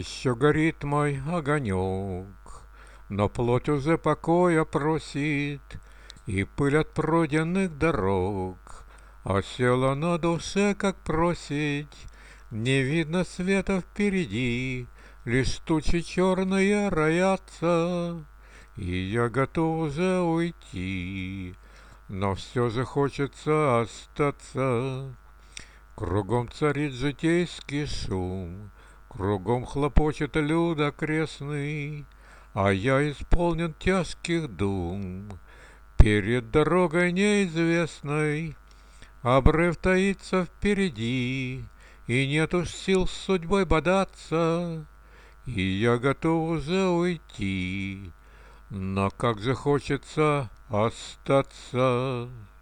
Еще горит мой огонек, но плоть уже покоя просит, и пыль от пройденных дорог осела на душе, как просить. Не видно света впереди, лишь тучи черные роятся, и я готов уже уйти, но все же хочется остаться. Кругом царит житейский шум, кругом хлопочет люд окрестный, а я исполнен тяжких дум. Перед дорогой неизвестной обрыв таится впереди, и нет уж сил с судьбой бодаться, и я готов уже уйти, но как же хочется остаться.